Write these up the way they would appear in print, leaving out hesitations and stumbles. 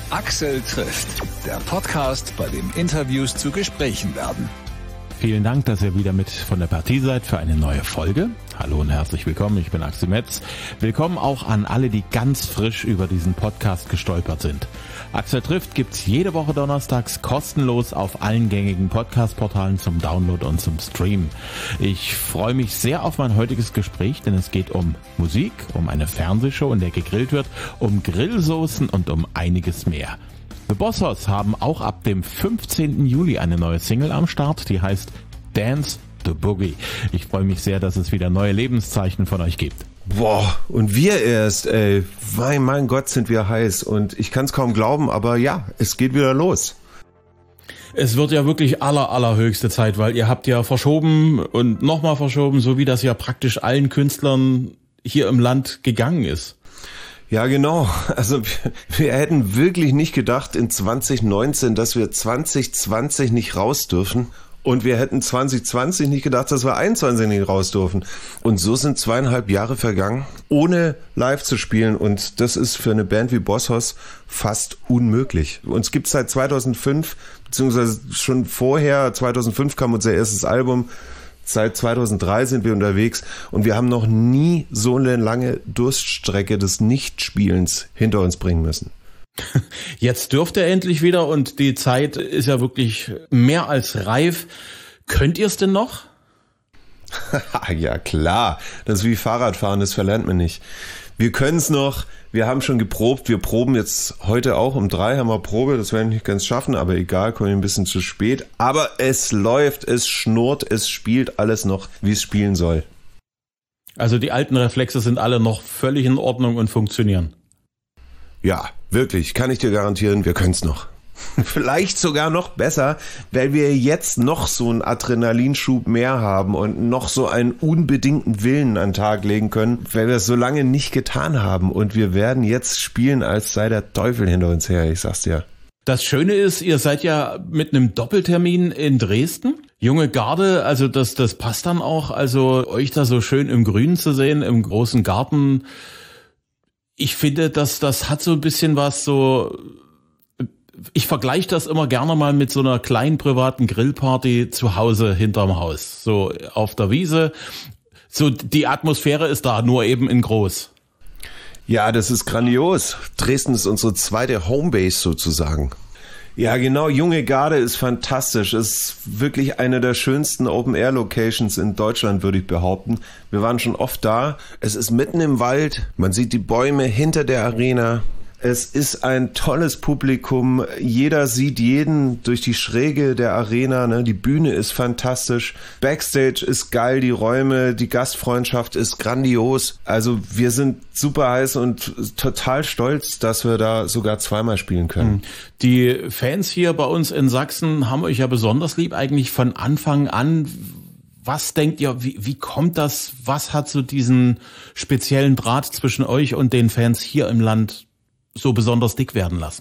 Axel trifft, der Podcast, bei dem Interviews zu Gesprächen werden. Vielen Dank, dass ihr wieder mit von der Partie seid für eine neue Folge. Hallo und herzlich willkommen, ich bin Axel Metz. Willkommen auch an alle, die ganz frisch über diesen Podcast gestolpert sind. Axel trifft gibt's jede Woche donnerstags kostenlos auf allen gängigen Podcast-Portalen zum Download und zum Stream. Ich freue mich sehr auf mein heutiges Gespräch, denn es geht um Musik, um eine Fernsehshow, in der gegrillt wird, um Grillsoßen und um einiges mehr. The Bossos haben auch ab dem 15. Juli eine neue Single am Start, die heißt Dance the Boogie. Ich freue mich sehr, dass es wieder neue Lebenszeichen von euch gibt. Boah, und wir erst, ey. Mein Gott, sind wir heiß. Und ich kann es kaum glauben, aber ja, es geht wieder los. Es wird ja wirklich allerhöchste Zeit, weil ihr habt ja verschoben und nochmal verschoben, so wie das ja praktisch allen Künstlern hier im Land gegangen ist. Ja, genau. Also wir hätten wirklich nicht gedacht in 2019, dass wir 2020 nicht raus dürfen. Und wir hätten 2020 nicht gedacht, dass wir 2021 nicht raus dürfen. Und so sind 2,5 Jahre vergangen, ohne live zu spielen. Und das ist für eine Band wie Bossos fast unmöglich. Uns gibt's seit 2005, beziehungsweise schon vorher, 2005 kam unser erstes Album. Seit 2003 sind wir unterwegs und wir haben noch nie so eine lange Durststrecke des Nichtspielens hinter uns bringen müssen. Jetzt dürft ihr endlich wieder und die Zeit ist ja wirklich mehr als reif. Könnt ihr es denn noch? Ja klar, das ist wie Fahrradfahren, das verlernt man nicht. Wir können es noch, wir haben schon geprobt, wir proben jetzt heute auch um 3 haben wir Probe, das werden wir nicht ganz schaffen, aber egal, kommen wir ein bisschen zu spät. Aber es läuft, es schnurrt, es spielt alles noch, wie es spielen soll. Also die alten Reflexe sind alle noch völlig in Ordnung und funktionieren. Ja, wirklich, kann ich dir garantieren, wir können es noch. Vielleicht sogar noch besser, weil wir jetzt noch so einen Adrenalinschub mehr haben und noch so einen unbedingten Willen an den Tag legen können, weil wir es so lange nicht getan haben. Und wir werden jetzt spielen, als sei der Teufel hinter uns her, ich sag's dir. Das Schöne ist, ihr seid ja mit einem Doppeltermin in Dresden. Junge Garde, also das passt dann auch, also euch da so schön im Grünen zu sehen, im großen Garten. Ich finde, das hat so ein bisschen was so... Ich vergleiche das immer gerne mal mit so einer kleinen privaten Grillparty zu Hause hinterm Haus. So auf der Wiese. So die Atmosphäre ist da, nur eben in groß. Ja, das ist grandios. Dresden ist unsere zweite Homebase sozusagen. Ja, genau. Junge Garde ist fantastisch. Ist wirklich eine der schönsten Open-Air-Locations in Deutschland, würde ich behaupten. Wir waren schon oft da. Es ist mitten im Wald. Man sieht die Bäume hinter der Arena. Es ist ein tolles Publikum. Jeder sieht jeden durch die Schräge der Arena. Ne? Die Bühne ist fantastisch. Backstage ist geil. Die Räume, die Gastfreundschaft ist grandios. Also wir sind super heiß und total stolz, dass wir da sogar zweimal spielen können. Die Fans hier bei uns in Sachsen haben euch ja besonders lieb, eigentlich von Anfang an. Was denkt ihr, wie kommt das? Was hat so diesen speziellen Draht zwischen euch und den Fans hier im Land so besonders dick werden lassen?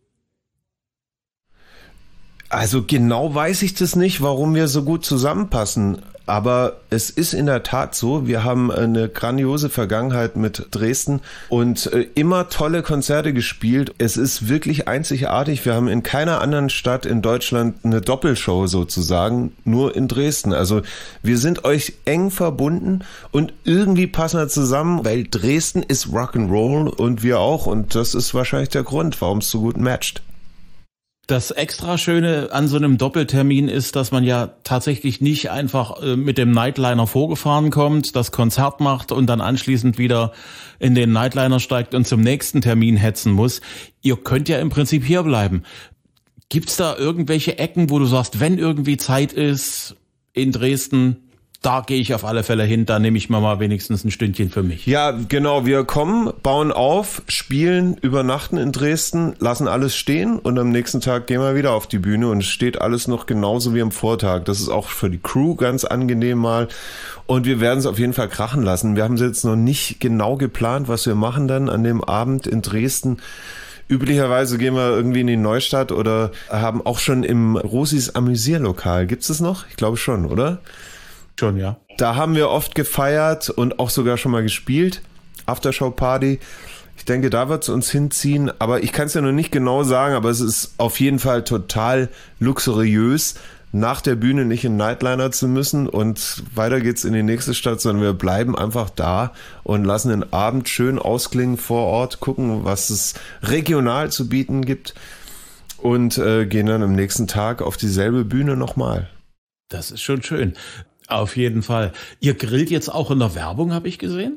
Also genau weiß ich das nicht, warum wir so gut zusammenpassen. Aber es ist in der Tat so, wir haben eine grandiose Vergangenheit mit Dresden und immer tolle Konzerte gespielt. Es ist wirklich einzigartig. Wir haben in keiner anderen Stadt in Deutschland eine Doppelshow sozusagen, nur in Dresden. Also wir sind euch eng verbunden und irgendwie passen wir zusammen, weil Dresden ist Rock'n'Roll und wir auch. Und das ist wahrscheinlich der Grund, warum es so gut matcht. Das extra Schöne an so einem Doppeltermin ist, dass man ja tatsächlich nicht einfach mit dem Nightliner vorgefahren kommt, das Konzert macht und dann anschließend wieder in den Nightliner steigt und zum nächsten Termin hetzen muss. Ihr könnt ja im Prinzip hier bleiben. Gibt's da irgendwelche Ecken, wo du sagst, wenn irgendwie Zeit ist in Dresden, da gehe ich auf alle Fälle hin, da nehme ich mir mal wenigstens ein Stündchen für mich. Ja, genau, wir kommen, bauen auf, spielen, übernachten in Dresden, lassen alles stehen und am nächsten Tag gehen wir wieder auf die Bühne und es steht alles noch genauso wie am Vortag. Das ist auch für die Crew ganz angenehm mal und wir werden es auf jeden Fall krachen lassen. Wir haben jetzt noch nicht genau geplant, was wir machen dann an dem Abend in Dresden. Üblicherweise gehen wir irgendwie in die Neustadt oder haben auch schon im Rosis Amüsierlokal. Gibt's das noch? Ich glaube schon, oder? Schon, ja. Da haben wir oft gefeiert und auch sogar schon mal gespielt. Aftershow-Party. Ich denke, da wird es uns hinziehen, aber ich kann es ja noch nicht genau sagen, aber es ist auf jeden Fall total luxuriös, nach der Bühne nicht in Nightliner zu müssen und weiter geht's in die nächste Stadt, sondern wir bleiben einfach da und lassen den Abend schön ausklingen vor Ort, gucken, was es regional zu bieten gibt und gehen dann am nächsten Tag auf dieselbe Bühne nochmal. Das ist schon schön. Auf jeden Fall. Ihr grillt jetzt auch in der Werbung, habe ich gesehen?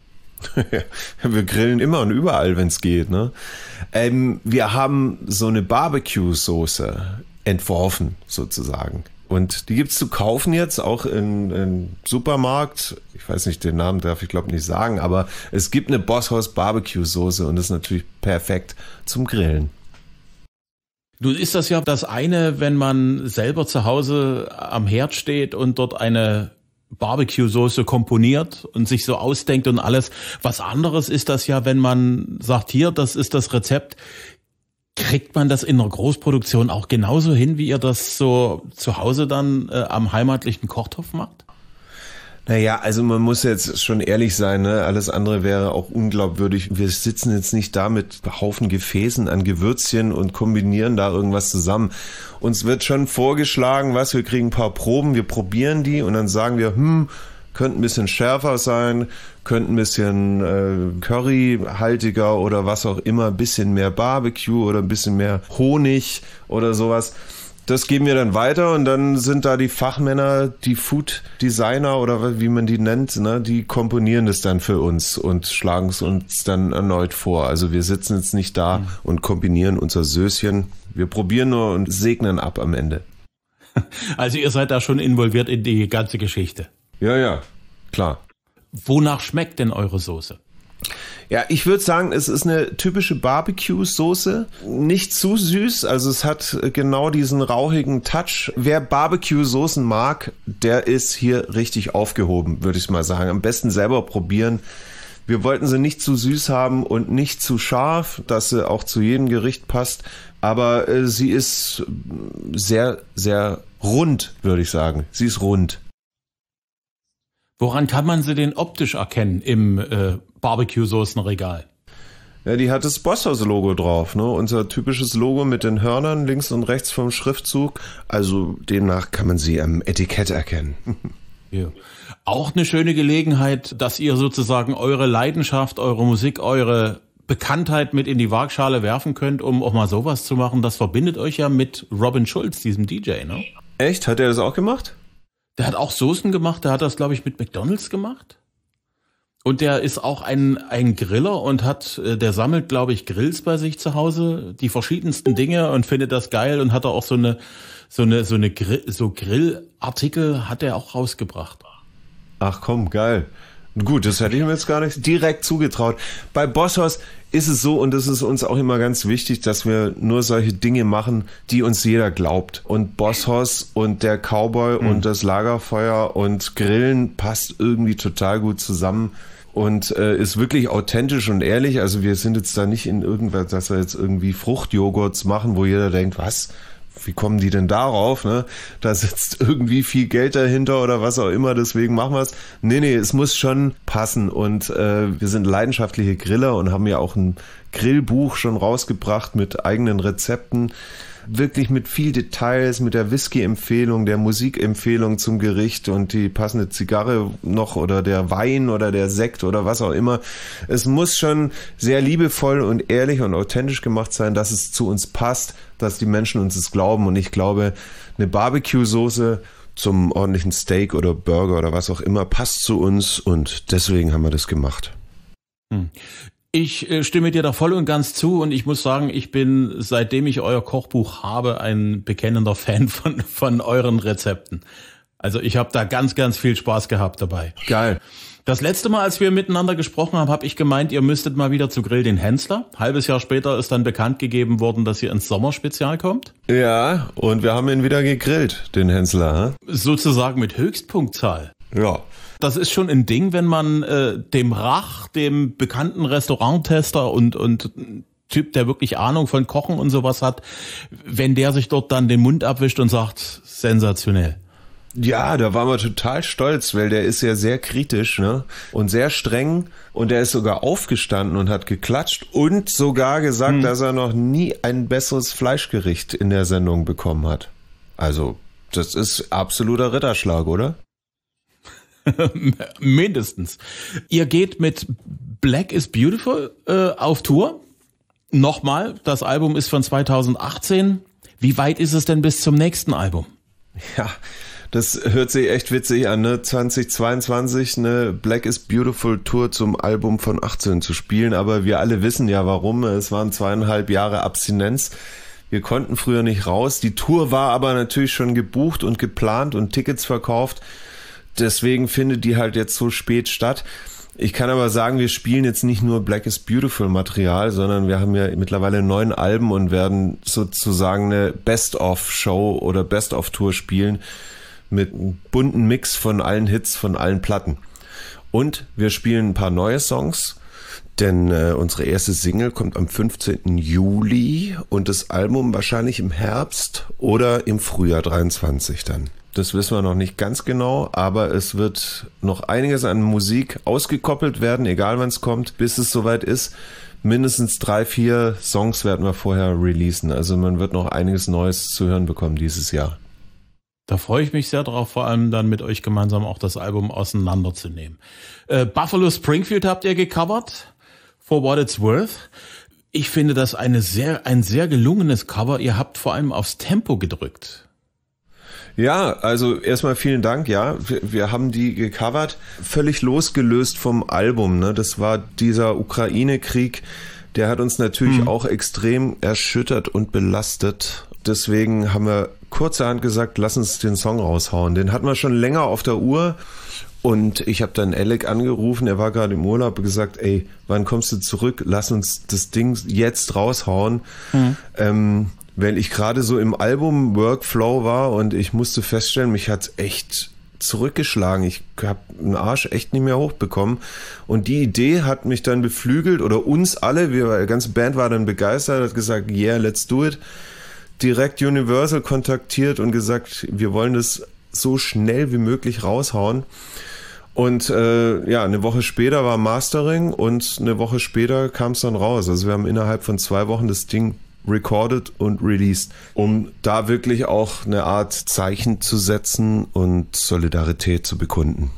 Wir grillen immer und überall, wenn es geht. Ne? Wir haben so eine Barbecue-Soße entworfen, sozusagen. Und die gibt's zu kaufen jetzt auch im Supermarkt. Ich weiß nicht, den Namen darf ich glaube nicht sagen, aber es gibt eine Bosshaus Barbecue-Soße und das ist natürlich perfekt zum Grillen. Nun ist das ja das eine, wenn man selber zu Hause am Herd steht und dort eine Barbecue-Soße komponiert und sich so ausdenkt und alles. Was anderes ist das ja, wenn man sagt, hier, das ist das Rezept. Kriegt man das in der Großproduktion auch genauso hin, wie ihr das so zu Hause dann am heimatlichen Kochtopf macht? Naja, also man muss jetzt schon ehrlich sein, ne? Alles andere wäre auch unglaubwürdig. Wir sitzen jetzt nicht da mit Haufen Gefäßen an Gewürzchen und kombinieren da irgendwas zusammen. Uns wird schon vorgeschlagen, wir kriegen ein paar Proben, wir probieren die und dann sagen wir, könnte ein bisschen schärfer sein, könnte ein bisschen curryhaltiger oder was auch immer, ein bisschen mehr Barbecue oder ein bisschen mehr Honig oder sowas. Das geben wir dann weiter und dann sind da die Fachmänner, die Food Designer oder wie man die nennt, ne, die komponieren das dann für uns und schlagen es uns dann erneut vor. Also wir sitzen jetzt nicht da und kombinieren unser Söschen. Wir probieren nur und segnen ab am Ende. Also ihr seid da schon involviert in die ganze Geschichte. Ja, klar. Wonach schmeckt denn eure Soße? Ja, ich würde sagen, es ist eine typische Barbecue-Soße. Nicht zu süß, also es hat genau diesen rauchigen Touch. Wer Barbecue-Soßen mag, der ist hier richtig aufgehoben, würde ich mal sagen. Am besten selber probieren. Wir wollten sie nicht zu süß haben und nicht zu scharf, dass sie auch zu jedem Gericht passt. Aber sie ist sehr, sehr rund, würde ich sagen. Sie ist rund. Woran kann man sie denn optisch erkennen im Barbecue-Soßenregal? Ja, die hat das Bosshaus-Logo drauf, ne? Unser typisches Logo mit den Hörnern links und rechts vom Schriftzug. Also demnach kann man sie am Etikett erkennen. Ja. Auch eine schöne Gelegenheit, dass ihr sozusagen eure Leidenschaft, eure Musik, eure Bekanntheit mit in die Waagschale werfen könnt, um auch mal sowas zu machen. Das verbindet euch ja mit Robin Schulz, diesem DJ, ne? Echt? Hat er das auch gemacht? Der hat auch Soßen gemacht, der hat das, glaube ich, mit McDonald's gemacht. Und der ist auch ein Griller und der sammelt, glaube ich, Grills bei sich zu Hause, die verschiedensten Dinge und findet das geil und hat auch so Grillartikel hat er auch rausgebracht. Ach komm, geil. Gut, das hätte ich mir jetzt gar nicht direkt zugetraut. Bei Bosshaus ist es so, und das ist uns auch immer ganz wichtig, dass wir nur solche Dinge machen, die uns jeder glaubt. Und Bosshaus und der Cowboy und das Lagerfeuer und Grillen passt irgendwie total gut zusammen und ist wirklich authentisch und ehrlich. Also wir sind jetzt da nicht in irgendwas, dass wir jetzt irgendwie Fruchtjoghurts machen, wo jeder denkt, was? Wie kommen die denn darauf? Ne? Da sitzt irgendwie viel Geld dahinter oder was auch immer, deswegen machen wir es. Nee, es muss schon passen und wir sind leidenschaftliche Griller und haben ja auch ein Grillbuch schon rausgebracht mit eigenen Rezepten. Wirklich mit viel Details, mit der Whisky-Empfehlung, der Musikempfehlung zum Gericht und die passende Zigarre noch oder der Wein oder der Sekt oder was auch immer. Es muss schon sehr liebevoll und ehrlich und authentisch gemacht sein, dass es zu uns passt, dass die Menschen uns es glauben. Und ich glaube, eine Barbecue-Soße zum ordentlichen Steak oder Burger oder was auch immer passt zu uns und deswegen haben wir das gemacht. Ich stimme dir da voll und ganz zu und ich muss sagen, ich bin, seitdem ich euer Kochbuch habe, ein bekennender Fan von euren Rezepten. Also ich habe da ganz, ganz viel Spaß gehabt dabei. Geil. Das letzte Mal, als wir miteinander gesprochen haben, habe ich gemeint, ihr müsstet mal wieder zu Grill den Hensler. Halbes Jahr später ist dann bekannt gegeben worden, dass ihr ins Sommerspezial kommt. Ja, und wir haben ihn wieder gegrillt, den Hensler. Sozusagen mit Höchstpunktzahl. Ja. Das ist schon ein Ding, wenn man dem Rach, dem bekannten Restauranttester und Typ, der wirklich Ahnung von Kochen und sowas hat, wenn der sich dort dann den Mund abwischt und sagt, sensationell. Ja, da waren wir total stolz, weil der ist ja sehr kritisch, ne? Und sehr streng, und der ist sogar aufgestanden und hat geklatscht und sogar gesagt, dass er noch nie ein besseres Fleischgericht in der Sendung bekommen hat. Also, das ist absoluter Ritterschlag, oder? Mindestens. Ihr geht mit Black is Beautiful auf Tour. Nochmal, das Album ist von 2018. Wie weit ist es denn bis zum nächsten Album? Ja, das hört sich echt witzig an, ne? 2022 eine Black is Beautiful Tour zum Album von 18 zu spielen, aber wir alle wissen ja warum. Es waren 2,5 Jahre Abstinenz. Wir konnten früher nicht raus. Die Tour war aber natürlich schon gebucht und geplant und Tickets verkauft. Deswegen findet die halt jetzt so spät statt. Ich kann aber sagen, wir spielen jetzt nicht nur Black is Beautiful Material, sondern wir haben ja mittlerweile 9 Alben und werden sozusagen eine Best-of-Show oder Best-of-Tour spielen mit einem bunten Mix von allen Hits, von allen Platten. Und wir spielen ein paar neue Songs, denn unsere erste Single kommt am 15. Juli und das Album wahrscheinlich im Herbst oder im Frühjahr 23 dann. Das wissen wir noch nicht ganz genau, aber es wird noch einiges an Musik ausgekoppelt werden, egal wann es kommt, bis es soweit ist. Mindestens 3, 4 Songs werden wir vorher releasen. Also man wird noch einiges Neues zu hören bekommen dieses Jahr. Da freue ich mich sehr drauf, vor allem dann mit euch gemeinsam auch das Album auseinanderzunehmen. Buffalo Springfield habt ihr gecovert, For What It's Worth. Ich finde das ein sehr gelungenes Cover. Ihr habt vor allem aufs Tempo gedrückt. Ja, also erstmal vielen Dank, ja. Wir haben die gecovert, völlig losgelöst vom Album, ne? Das war dieser Ukraine-Krieg, der hat uns natürlich auch extrem erschüttert und belastet. Deswegen haben wir kurzerhand gesagt, lass uns den Song raushauen. Den hatten wir schon länger auf der Uhr und ich habe dann Alec angerufen, er war gerade im Urlaub, und gesagt, ey, wann kommst du zurück? Lass uns das Ding jetzt raushauen. Weil ich gerade so im Album-Workflow war und ich musste feststellen, mich hat's echt zurückgeschlagen. Ich habe den Arsch echt nicht mehr hochbekommen. Und die Idee hat mich dann beflügelt, oder uns alle, die ganze Band war dann begeistert, hat gesagt, yeah, let's do it. Direkt Universal kontaktiert und gesagt, wir wollen das so schnell wie möglich raushauen. Und eine Woche später war Mastering und eine Woche später kam es dann raus. Also wir haben innerhalb von 2 Wochen das Ding recorded und released, um da wirklich auch eine Art Zeichen zu setzen und Solidarität zu bekunden.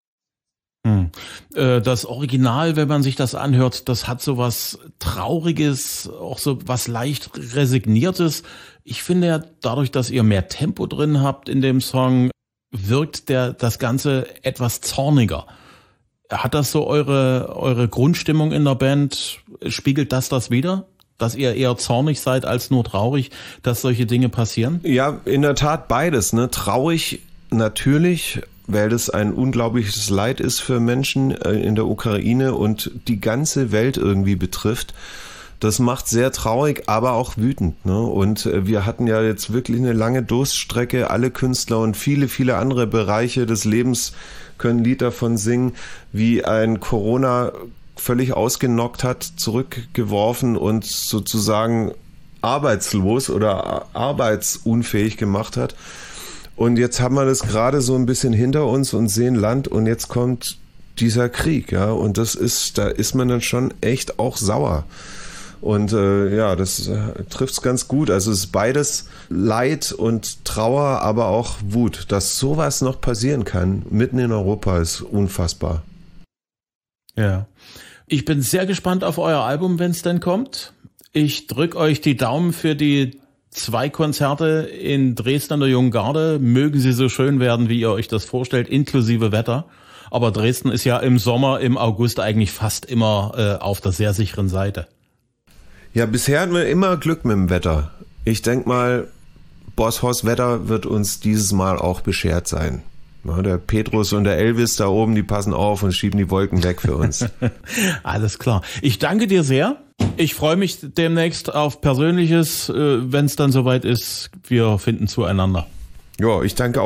Das Original, wenn man sich das anhört, das hat so was Trauriges, auch so was leicht Resigniertes. Ich finde ja, dadurch, dass ihr mehr Tempo drin habt in dem Song, wirkt das Ganze etwas zorniger. Hat das so eure Grundstimmung in der Band, spiegelt das wider? Dass ihr eher zornig seid als nur traurig, dass solche Dinge passieren? Ja, in der Tat beides, ne? Traurig natürlich, weil das ein unglaubliches Leid ist für Menschen in der Ukraine und die ganze Welt irgendwie betrifft. Das macht sehr traurig, aber auch wütend, ne? Und wir hatten ja jetzt wirklich eine lange Durststrecke. Alle Künstler und viele, viele andere Bereiche des Lebens können ein Lied davon singen, wie ein Corona völlig ausgenockt hat, zurückgeworfen und sozusagen arbeitslos oder arbeitsunfähig gemacht hat. Und jetzt haben wir das gerade so ein bisschen hinter uns und sehen Land und jetzt kommt dieser Krieg, ja, und da ist man dann schon echt auch sauer. Und das trifft's ganz gut. Also es ist beides Leid und Trauer, aber auch Wut. Dass sowas noch passieren kann, mitten in Europa, ist unfassbar. Ja. Ich bin sehr gespannt auf euer Album, wenn es denn kommt. Ich drücke euch die Daumen für die 2 Konzerte in Dresden an der Jungen Garde. Mögen sie so schön werden, wie ihr euch das vorstellt, inklusive Wetter. Aber Dresden ist ja im Sommer, im August eigentlich fast immer auf der sehr sicheren Seite. Ja, bisher hatten wir immer Glück mit dem Wetter. Ich denke mal, Boss Hoss Wetter wird uns dieses Mal auch beschert sein. Ja, der Petrus und der Elvis da oben, die passen auf und schieben die Wolken weg für uns. Alles klar. Ich danke dir sehr. Ich freue mich demnächst auf Persönliches, wenn es dann soweit ist. Wir finden zueinander. Ja, ich danke auch.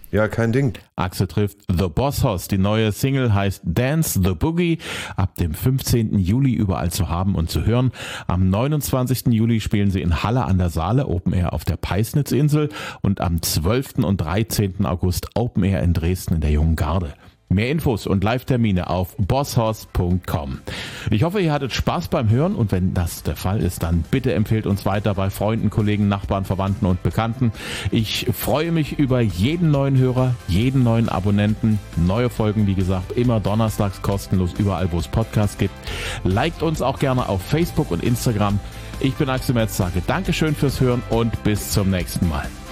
Ja, kein Ding. Axel trifft The Boss Hoss. Die neue Single heißt Dance the Boogie. Ab dem 15. Juli überall zu haben und zu hören. Am 29. Juli spielen sie in Halle an der Saale, Open Air auf der Peisnitzinsel. Und am 12. und 13. August Open Air in Dresden in der Jungen Garde. Mehr Infos und Live-Termine auf bosshoss.com. Ich hoffe, ihr hattet Spaß beim Hören und wenn das der Fall ist, dann bitte empfehlt uns weiter bei Freunden, Kollegen, Nachbarn, Verwandten und Bekannten. Ich freue mich über jeden neuen Hörer, jeden neuen Abonnenten. Neue Folgen, wie gesagt, immer donnerstags kostenlos überall, wo es Podcasts gibt. Liked uns auch gerne auf Facebook und Instagram. Ich bin Axel Metz, sage Dankeschön fürs Hören und bis zum nächsten Mal.